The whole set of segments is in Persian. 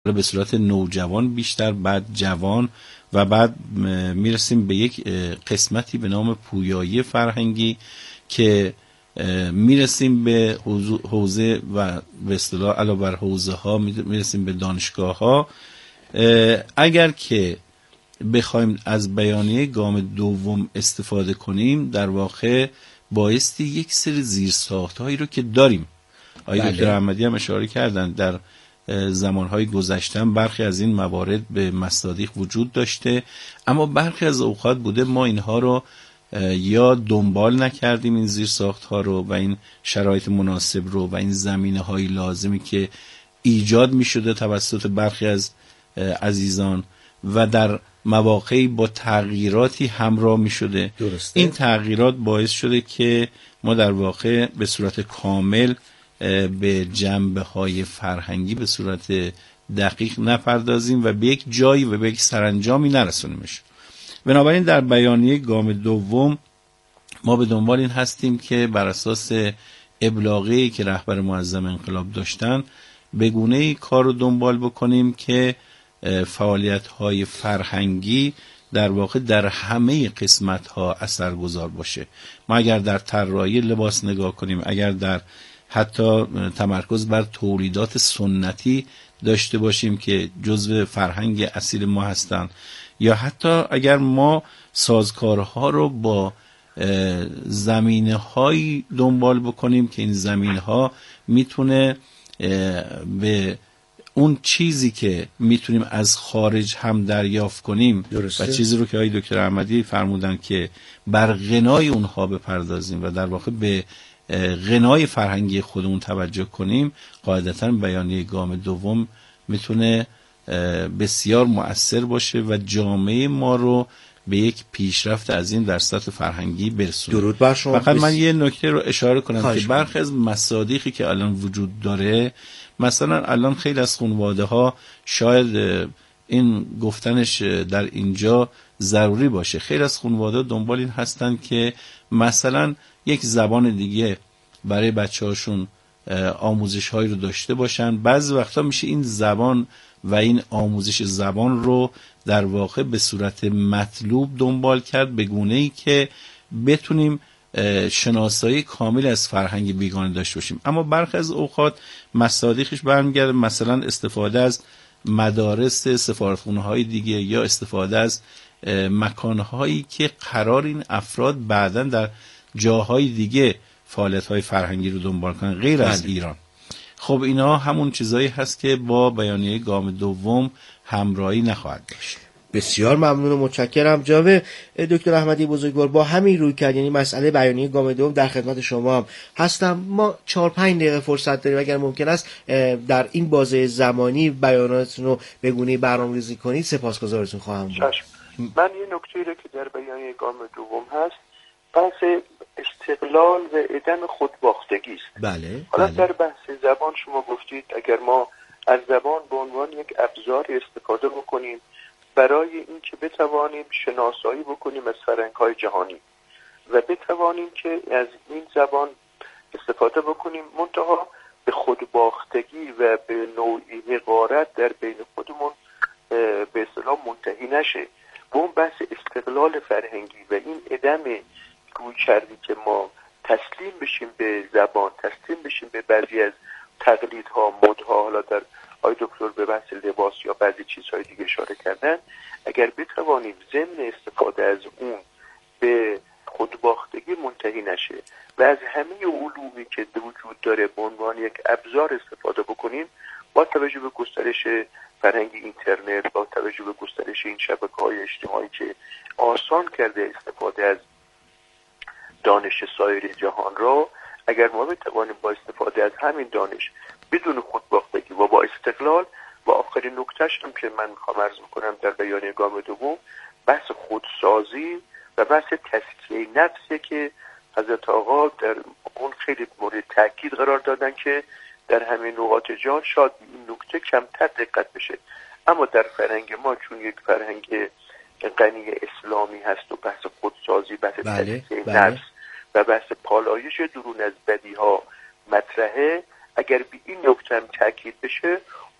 به صورت نوجوان بیشتر، بعد جوان و بعد میرسیم به یک قسمتی به نام پویایی فرهنگی که میرسیم به حوزه و به اصطلاح علاوه بر حوزه ها میرسیم به دانشگاه ها. اگر که بخوایم از بیانیه گام دوم استفاده کنیم، در واقع بایستی یک سری زیرساخت هایی رو که داریم، آقای دکتر احمدی هم اشاره کردن، در زمانهای گذشته برخی از این موارد به مصادیق وجود داشته، اما برخی از اوقات بوده ما اینها رو یا دنبال نکردیم، این زیرساخت ها رو و این شرایط مناسب رو و این زمینه های لازمی که ایجاد می شده توسط برخی از عزیزان و در مواقعی با تغییراتی همراه می شده. این تغییرات باعث شده که ما در واقع به صورت کامل به جنبه های فرهنگی به صورت دقیق نپردازیم و به یک جایی و به یک سرانجامی نرسونیمش. بنابراین در بیانیه گام دوم ما به دنبال این هستیم که بر اساس ابلاغی که رهبر معظم انقلاب داشتن به گونه‌ای کار رو دنبال بکنیم که فعالیت‌های فرهنگی در واقع در همه قسمت‌ها اثرگذار باشه. ما اگر در طراحی لباس نگاه کنیم، اگر در حتی تمرکز بر تولیدات سنتی داشته باشیم که جزو فرهنگ اصیل ما هستند، یا حتی اگر ما سازکارها رو با زمینه‌هایی دنبال بکنیم که این زمینه‌ها میتونه به اون چیزی که میتونیم از خارج هم دریافت کنیم و چیزی رو که آقای دکتر احمدی فرمودن که بر غنای اونها بپردازیم و در واقع به غنای فرهنگی خودمون توجه کنیم، قاعدتاً بیانیه گام دوم میتونه بسیار مؤثر باشه و جامعه ما رو به یک پیشرفت عظیم در سطح فرهنگی برسونه. درود بر شما. فقط من یه نکته رو اشاره کنم که برخی از مصادیقی که الان وجود داره، مثلا الان خیلی از خانواده ها، شاید این گفتنش در اینجا ضروری باشه، خیلی از خانواده دنبال این هستن که مثلا یک زبان دیگه برای بچه‌هاشون آموزش هایی رو داشته باشن. بعضی وقتا میشه این زبان و این آموزش زبان رو در واقع به صورت مطلوب دنبال کرد، به گونه‌ای که بتونیم شناسایی کامل از فرهنگ بیگانه داشته باشیم. اما برخی از اوقات مصادیقش برمیگرده مثلا استفاده از مدارس سفارتخونه‌های دیگه یا استفاده از مکانهایی که قرار این افراد بعداً در جاهای دیگه فعالیت‌های فرهنگی رو دنبال کنن غیر از ایران. خب اینا همون چیزایی هست که با بیانیه گام دوم همراهی نخواهد داشت. بسیار ممنون و متشکرم جناب دکتر احمدی بزرگوار. با همین رویکرد، یعنی مسئله بیانیه گام دوم، در خدمت شما هم هستم. ما 4-5 دقیقه فرصت داریم، اگر ممکن است در این بازه زمانی بیاناتتون رو به گونه‌ای برنامه‌ریزی کنید سپاسگزارتون خواهم بود. من یه نکته‌ای که در بیانیه گام دوم هست بحث استقلال و عدم خودباختگی است. بله. حالا در بحث زبان شما گفتید اگر ما از زبان به عنوان یک ابزار استفاده بکنیم برای اینکه بتوانیم شناسایی بکنیم از فرهنگ‌های جهانی و بتوانیم که از این زبان استفاده بکنیم، منتها به خودباختگی و به نوعی حقارت در بین خودمون به اصطلاح منتهی نشه. و اون بحث استقلال فرهنگی و این عدم گوی کردی که ما تسلیم بشیم به زبان، تسلیم بشیم به بعضی از تقلیدها، مدها، حالا در آقای دکتر به بحث لباس یا بعضی چیزهای دیگه اشاره کردن، اگر بتوانیم ضمن استفاده از اون به خودباختگی منتهی نشه و از همه علومی که وجود داره به عنوان یک ابزار استفاده بکنیم، با توجه به گسترش فرهنگ اینترنت، با توجه به گسترش این شبکه‌های اجتماعی که آسان کرده استفاده از دانش سایر جهان را، اگر ما بتوانیم با استفاده از همین دانش بدون خودباختگی و با استقلال، و آخرین نکتهش هم که من میخوام عرض بکنم در بیانیه گام دوم، بحث خودسازی و بحث تزکیه نفسه که حضرت آقا در اون خیلی مورد تاکید قرار دادن که در همین نقاط جان شاید این نکته کمتر دقت بشه، اما در فرهنگ ما چون یک فرهنگ غنی اسلامی هست و بحث خودسازی، بحث تزکیه نفس و بحث پالایش درون از بدیها مطرحه، اگر به این نکته هم تاکید بشه،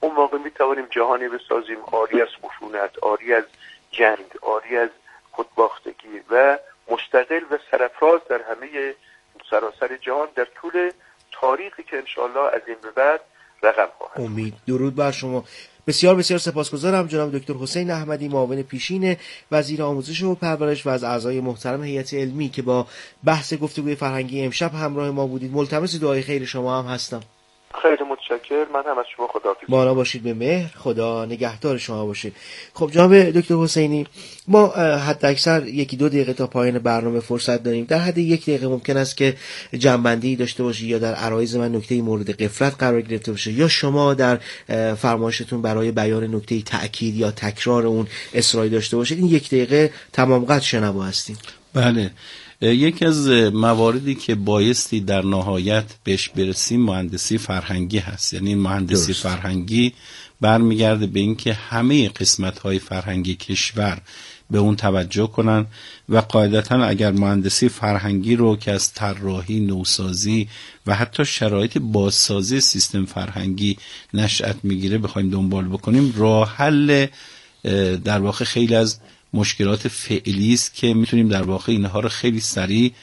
اون موقع میتوانیم جهانی بسازیم آری از خشونت، آری از جنگ، آری از خودباختگی و مستقل و سرفراز در همه سراسر جهان در طول تاریخی که انشاءالله از این به بعد رقم خواهد. امید. درود بر شما. بسیار بسیار سپاسگزارم جناب دکتر حسین احمدی، معاون پیشین وزیر آموزش و پرورش و از اعضای محترم هیئت علمی که با بحث گفتگوی فرهنگی امشب همراه ما بودید. ملتمس دعای خیر شما هم هستم. خیلی متشکر. من هم از شما خداحافظی. بالا باشید به مهر. خدا نگهدار شما باشه. خب جناب دکتر حسینی، ما حد اکثر 1-2 دقیقه تا پایان برنامه فرصت داریم. در حد 1 دقیقه ممکن است که جنبندی داشته باشی یا در عرایض من نکته مورد غفلت قرار گرفته باشه یا شما در فرمایشتون برای بیان نکته تأکید یا تکرار اون اصراری داشته باشید. این 1 دقیقه تمام قد شنوا هستیم. بله. یکی از مواردی که بایستی در نهایت بهش برسیم مهندسی فرهنگی هست. یعنی مهندسی فرهنگی برمیگرده به اینکه همه قسمت‌های فرهنگی کشور به اون توجه کنن و قاعدتاً اگر مهندسی فرهنگی رو که از طراحی، نوسازی و حتی شرایط بازسازی سیستم فرهنگی نشأت میگیره بخوایم دنبال بکنیم، راه حل در واقع خیلی از مشکلات فعلی است که میتونیم در واقع اینها رو خیلی سریع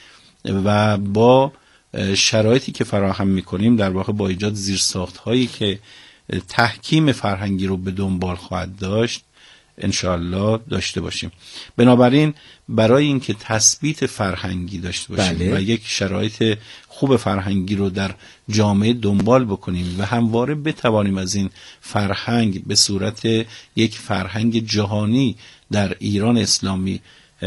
و با شرایطی که فراهم میکنیم در واقع با ایجاد زیرساخت‌هایی که تحکیم فرهنگی رو به دنبال خواهد داشت انشاءالله داشته باشیم. بنابراین برای اینکه تثبیت فرهنگی داشته باشیم و یک شرایط خوب فرهنگی رو در جامعه دنبال بکنیم و همواره بتوانیم از این فرهنگ به صورت یک فرهنگ جهانی در ایران اسلامی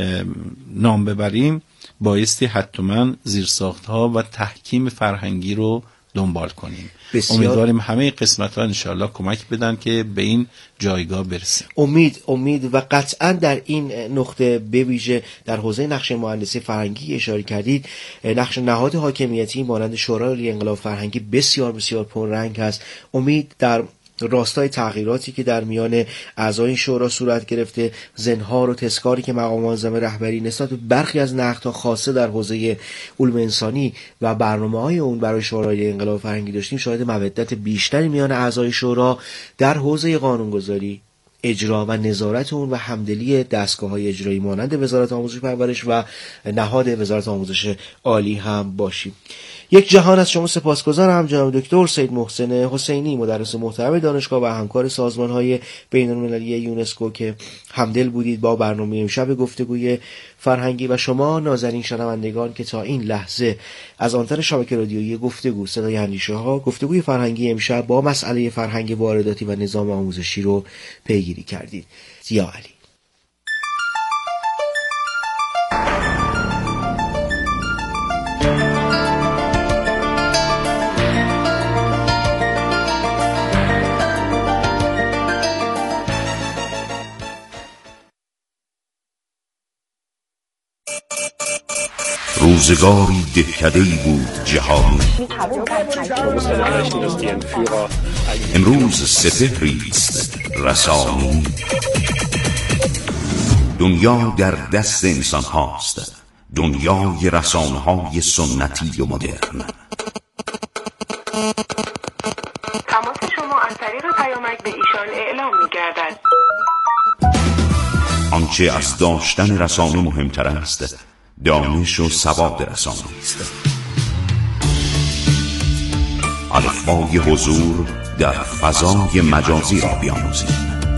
نام ببریم، بایستی حتما زیرساخت‌ها و تحکیم فرهنگی رو دنبال کنیم. امیدواریم همه قسمت‌ها انشاءالله کمک بدن که به این جایگاه برسیم. امید و قطعا در این نقطه به ویژه در حوزه نقش مهندسی فرهنگی اشاره کردید. نقش نهاد حاکمیتی مانند شورای عالی انقلاب فرهنگی بسیار بسیار پررنگ است. امید در راستای تغییراتی که در میان اعضای شورا صورت گرفته، زنهار و تذکاری که مقام معظم رهبری نسبت به برخی از نقدها خاصه در حوزه علوم انسانی و برنامه‌های اون برای شورای انقلاب فرهنگی داشتیم، شاهد مودت بیشتری میان اعضای شورا در حوزه قانونگذاری، اجرا و نظارت اون و همدلی دستگاه‌های اجرایی مانند وزارت آموزش و پرورش و نهاد وزارت آموزش عالی هم باشیم. یک جهان از شما سپاسگزارم جناب دکتر سید محسن حسینی، مدرس محترم دانشگاه و همکار سازمان‌های بین‌المللی یونسکو که همدل بودید با برنامه امشب گفتگوی فرهنگی و شما نازنین شنوندگان که تا این لحظه از آنتن شبکه رادیویی گفتگو صدای اندیشه‌ها گفتگوی فرهنگی امشب با مسئله فرهنگ وارداتی و نظام آموزشی رو پیگیری کردید. ضیا علی. روزگاری دهکده‌ای بود جهانی، امروز سپهریست رسانی. دنیا در دست انسان هاست، دنیای رسانه های سنتی و مدرن. تماس شما از طریق پیامک به ایشان اعلام می‌گردد. آنچه از داشتن رسانه مهمتر است دانش و سواد رسانه است. الفبای حضور در فضای مجازی را بیاموزید.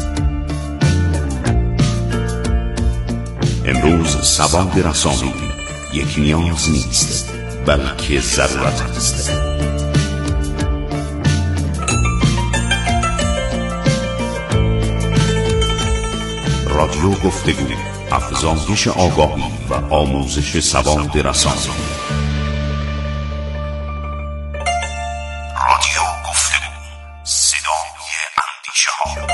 امروز سواد رسانه‌ای یک نیاز نیست بلکه ضرورت است. رادیو گفتگو، افزایش آگاهی و آموزش سواد رسانه‌ای. رادیو گفتگو، صدای اندیشه‌ها.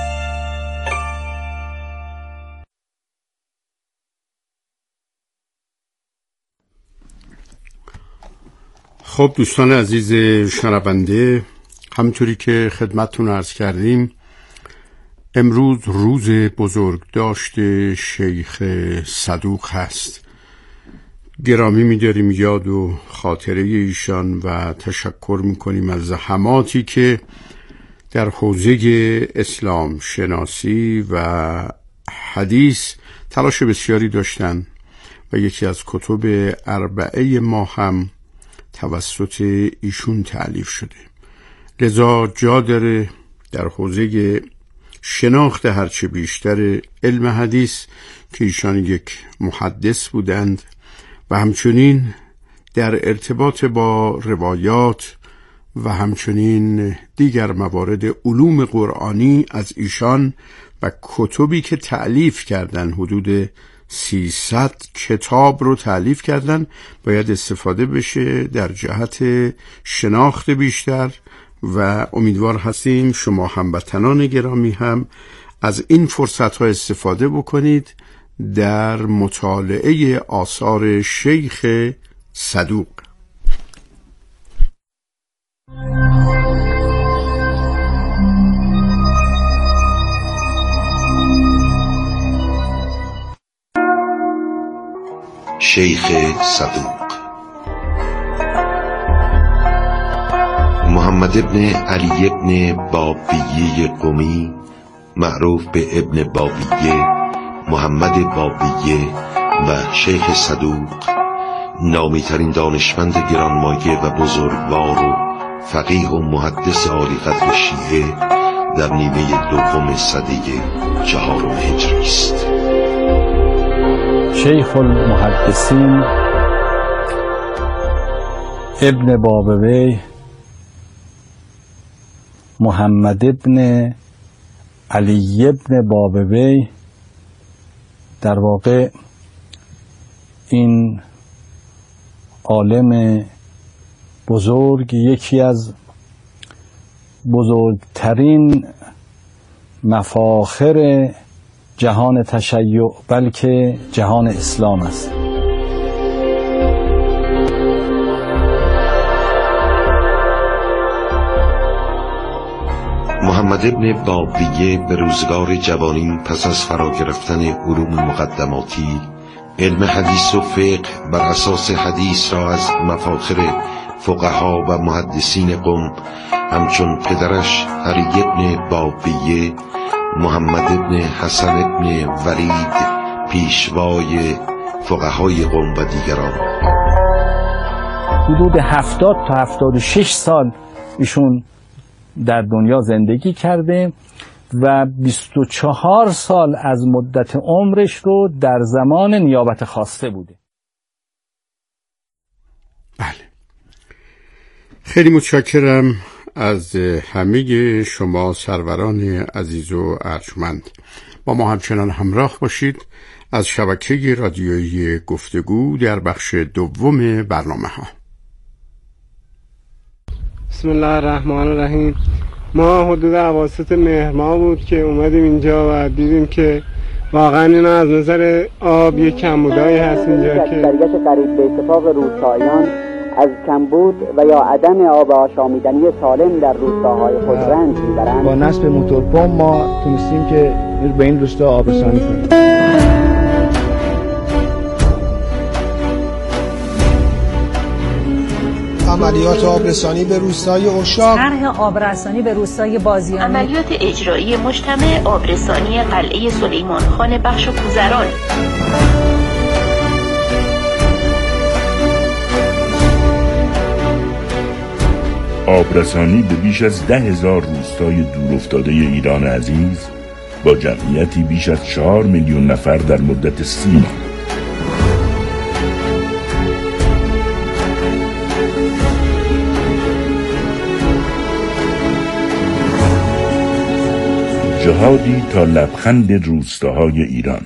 خب دوستان عزیز شنونده، همونطوری که خدمتتون عرض کردیم امروز روز بزرگداشت شیخ صدوق هست. گرامی می‌داریم یاد و خاطره ایشان و تشکر می‌کنیم از زحماتی که در حوزه اسلام شناسی و حدیث تلاش بسیاری داشتن و یکی از کتب اربعه ما هم توسط ایشون تألیف شده. لذا جا داره در حوزه شناخت هرچه بیشتر علم حدیث که ایشان یک محدث بودند و همچنین در ارتباط با روایات و همچنین دیگر موارد علوم قرآنی از ایشان و کتبی که تألیف کردن، حدود 300 کتاب رو تألیف کردن، باید استفاده بشه در جهت شناخت بیشتر و امیدوار هستیم شما هموطنان گرامی هم از این فرصت‌ها استفاده بکنید در مطالعه آثار شیخ صدوق. شیخ صدوق محمد ابن علی ابن بابیه قمی، معروف به ابن بابیه، محمد بابیه و شیخ صدوق، نامی ترین دانشمند گرانمایه و بزرگوار و فقیه و محدث عالی قدر شیعه در نیمه دوم سده 4 هجری است. شیخ المحدثین ابن بابوی محمد ابن علی ابن بابوی، در واقع این عالم بزرگ یکی از بزرگترین مفاخر جهان تشیع بلکه جهان اسلام است. محمد ابن بابیه به روزگار جوانی پس از فرا گرفتن علوم مقدماتی، علم حدیث و فقه بر اساس حدیث را از مفاخر فقها و محدثین قم همچون پدرش علی ابن بابیه، محمد ابن حسن ابن ولید پیشوای فقهای قم و دیگران، حدود 70 تا 76 سال ایشون در دنیا زندگی کرده و 24 سال از مدت عمرش رو در زمان نیابت خواسته بوده. بله، خیلی متشکرم از همه شما سروران عزیز و ارجمند. با ما همچنان همراه باشید از شبکه رادیویی گفتگو در بخش دوم برنامه ها. بسم الله الرحمن الرحیم. ما حدود اواسط مهر ماه بود که اومدیم اینجا و دیدیم که واقعا اینا از نظر آب یک کمبودایی هست اینجا که اکثریت قریب به اتفاق روستاییان از کمبود و یا عدم آب آشامیدنی سالم در روستاهای خود رنج میبرند. با نصب موتورپمپ ما تونستیم که به این روستا آبرسانی کنیم. عملیات آبرسانی به روستای اشاق، طرح آبرسانی به روستای بازیانی، عملیات اجرایی مجتمع آبرسانی قلعه سلیمان خان بخش کوزران. آبرسانی به بیش از 10,000 روستای دورافتاده ایران عزیز با جمعیتی بیش از 4 میلیون نفر در مدت 30 ماه. جهادی تا لبخند روستاهای ایران.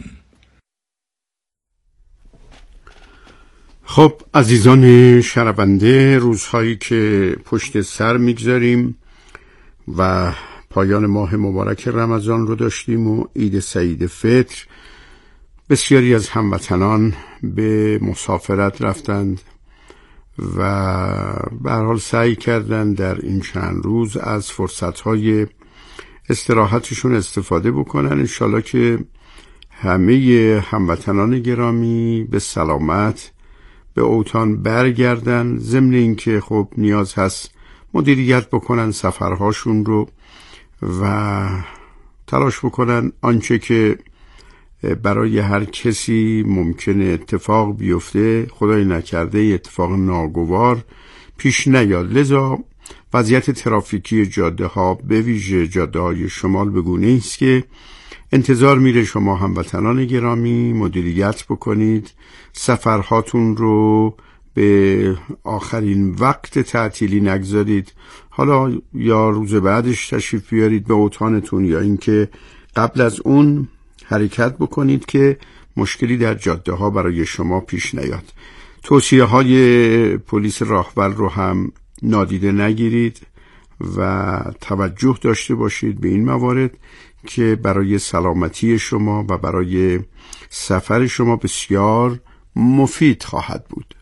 خب عزیزان شنونده، روزهایی که پشت سر میگذاریم و پایان ماه مبارک رمضان رو داشتیم و عید سعید فطر، بسیاری از هموطنان به مسافرت رفتند و به هر حال سعی کردند در این چند روز از فرصت‌های استراحتشون استفاده بکنن. انشالله که همه هموطنان گرامی به سلامت به اوطان برگردن، ضمن اینکه خب نیاز هست مدیریت بکنن سفرهاشون رو و تلاش بکنن آنچه که برای هر کسی ممکنه اتفاق بیفته خدای نکرده اتفاق ناگوار پیش نیاد. لذا وضعیت ترافیکی جاده ها به ویژه جاده های شمال به گونه است که انتظار میره شما هموطنان گرامی مدیریت بکنید، سفرهاتون رو به آخرین وقت تعطیلی نگذارید، حالا یا روز بعدش تشریف بیارید به اوطانتون یا اینکه قبل از اون حرکت بکنید که مشکلی در جاده ها برای شما پیش نیاد. توصیه های پلیس راهور رو هم نادیده نگیرید و توجه داشته باشید به این موارد که برای سلامتی شما و برای سفر شما بسیار مفید خواهد بود.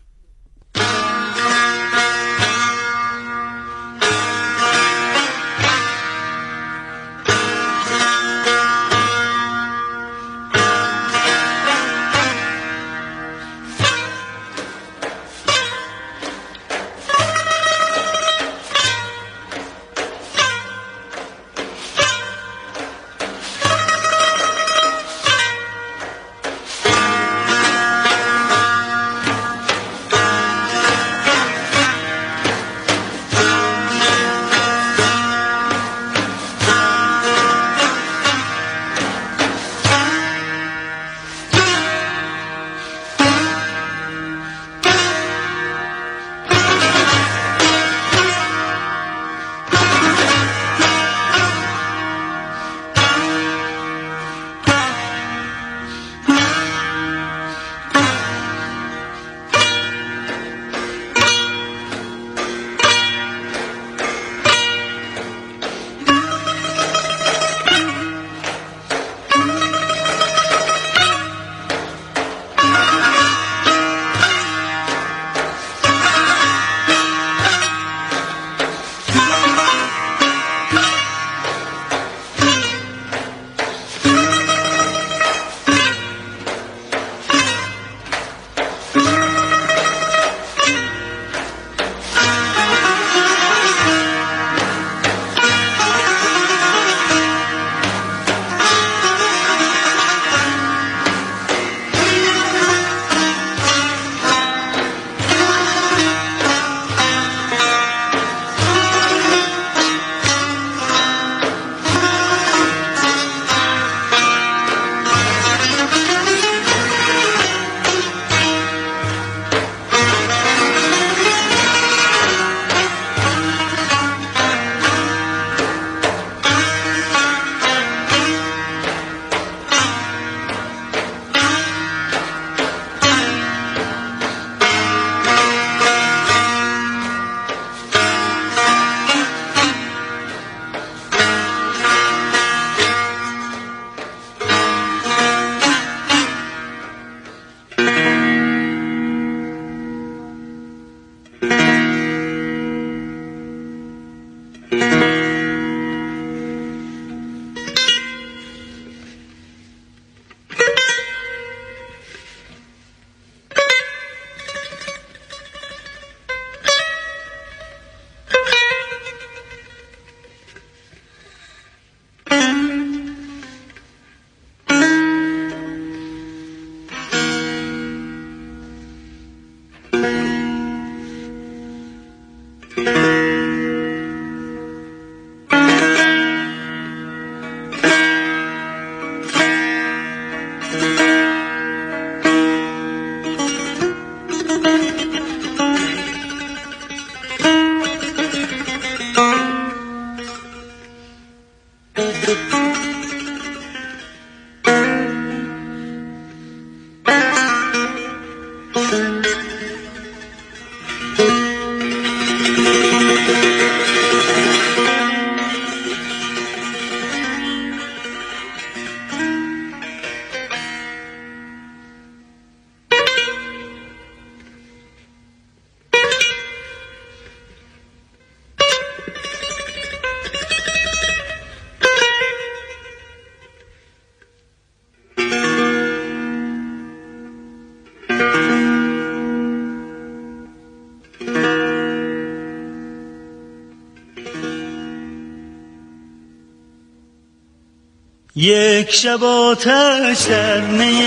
یک شب آتش در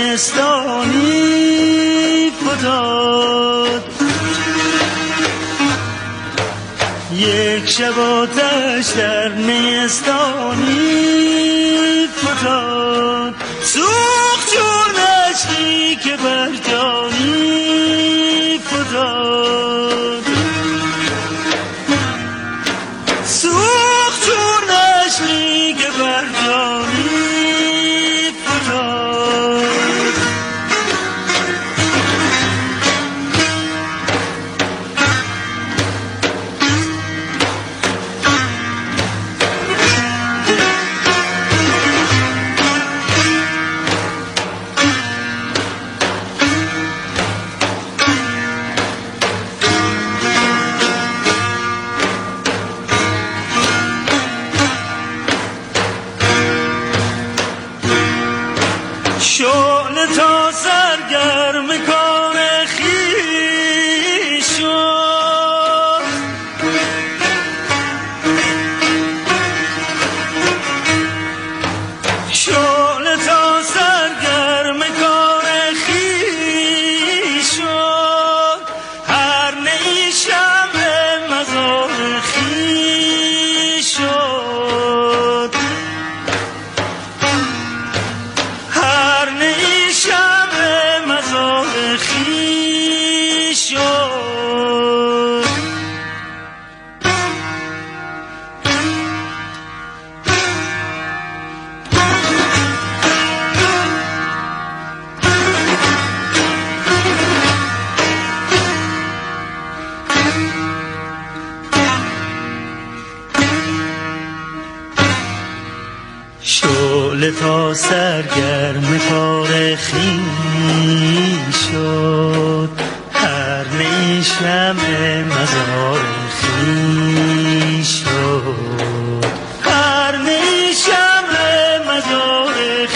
نیستانی فتاد، یک شب آتش در نیستانی فتاد، سوخت چون اشکی که بر جانی فتاد، سوخت چون اشکی که بر جانی فتاد. شعله تا سرگرم کار خویش شد، شعله تا سرگرم کار خویش شد، هر نی شمع مزار خویش شد، هر نی شمع مزار خویش شد. شعله تا سرگرم کار خویش شد، هر نی شمع مزار خویش شد، هر نی شمع مزار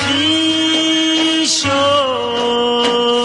خویش شد.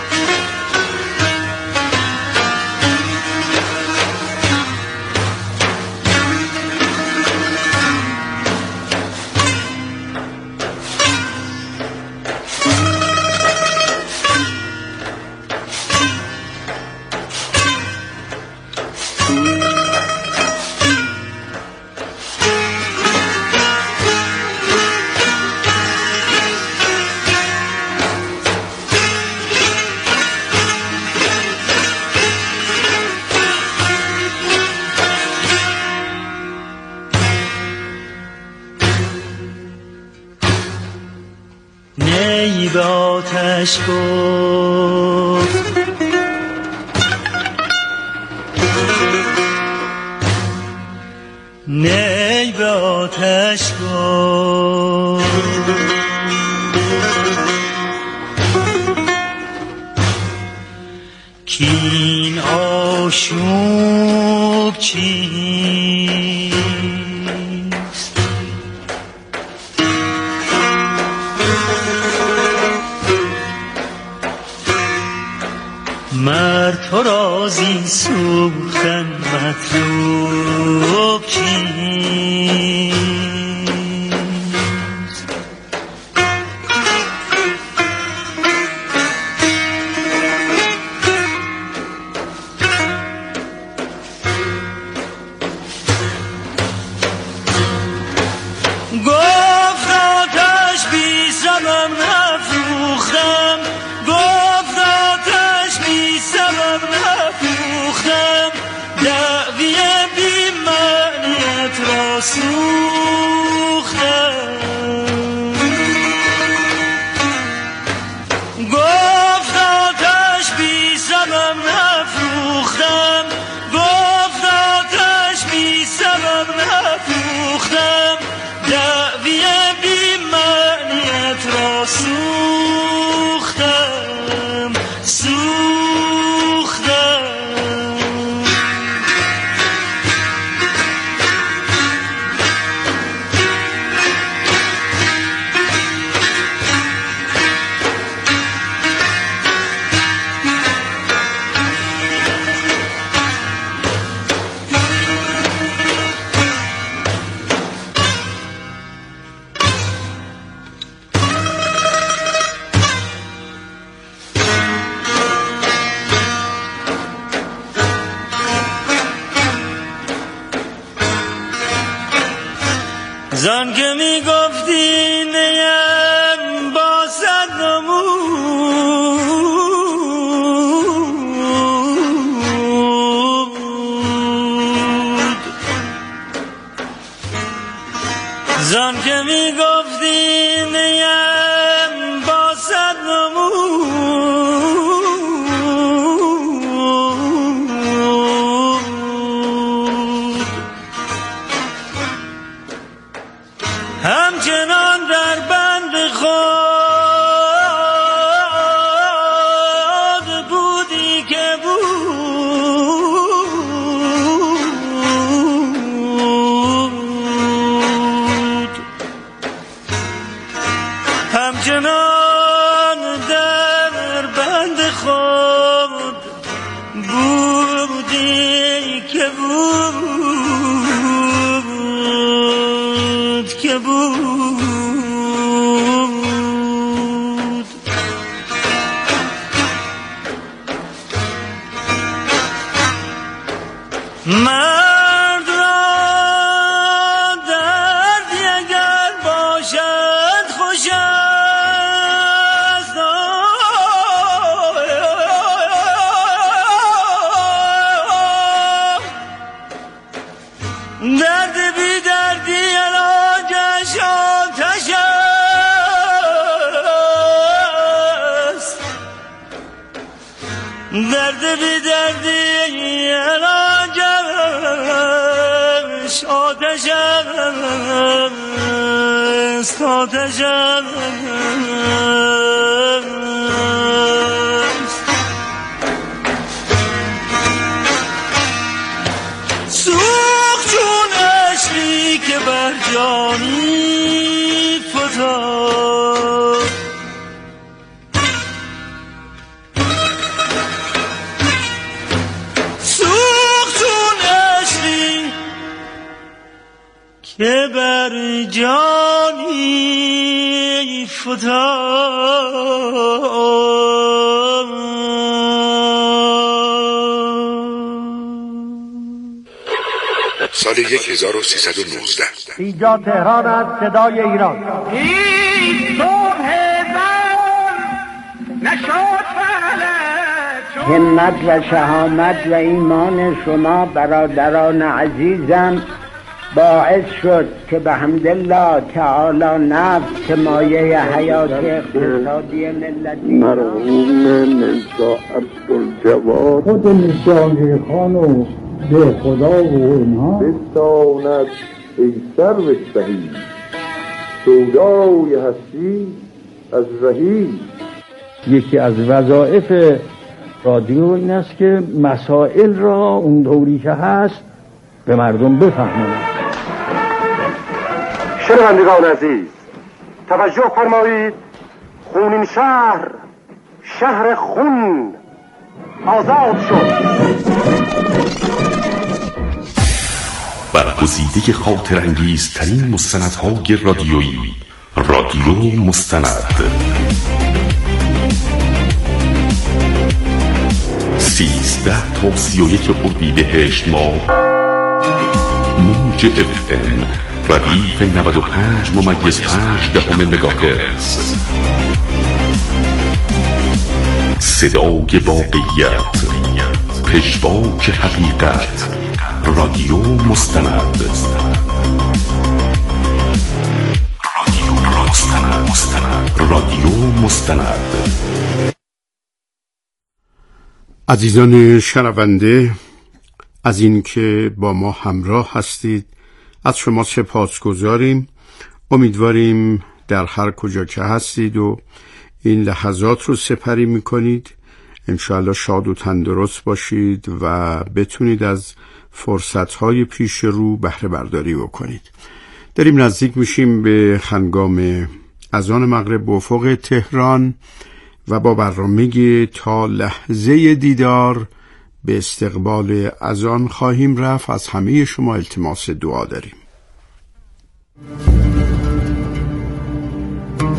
نی به آتش گفت نی به آتش گفت، کین آشوب چیست، مرد تو رازی سوختن مطلوب چیست. گفت آتش بی سبب نفروختم، گفت آتش بی سبب نفروختم، دعوی بی معنیت را همچنان در بند خود بودی که بود مرد را دردی اگر باشد خوش است درد بی دردی علاجش آتش است درد بی دردی علاجش آتش است آتش است سوخت چون عشقی که بر جانی فتاد سوخت چون عشقی که بر جانی فتاد سال 1319 اینجا تهران است، صدای ایران. این صبح زمان نشد فلک همت و شهامت و ایمان شما برادران عزیزم باعث شد که به حمدالله تعالی نفت که مایه حیات اقتصادی ملتی مرحوم میرزا عبدالجواد خود میرزا خان و به خدا و اینها بستاند ای سرو سهی سودای هستی از رهی. یکی از وظایف رادیو این است که مسائل را اون دوری که هست به مردم بفهمونه. شنوندگان عزیز توجه فرمایید، خونین شهر، شهر خون آزاد شد. برگزیده خاطرانگیزترین مستندهای رادیویی، رادیو مستند. 13 تا 31 اردیبهشت ماه موج FM ردیف 95.5 مگاهرتز، صدای واقعیت، پژواک حقیقت، رادیو مستند. رادیو مستند. عزیزان شنونده، از این که با ما همراه هستید از شما سپاسگزاریم. امیدواریم در هر کجا که هستید و این لحظات رو سپری میکنید انشاءالله شاد و تندرست باشید و بتونید از فرصتهای پیش رو بهره برداری بکنید. داریم نزدیک میشیم به هنگام اذان مغرب به افق تهران و با برنامه تا لحظه دیدار به استقبال اذان خواهیم رفت. از همه شما التماس دعا داریم.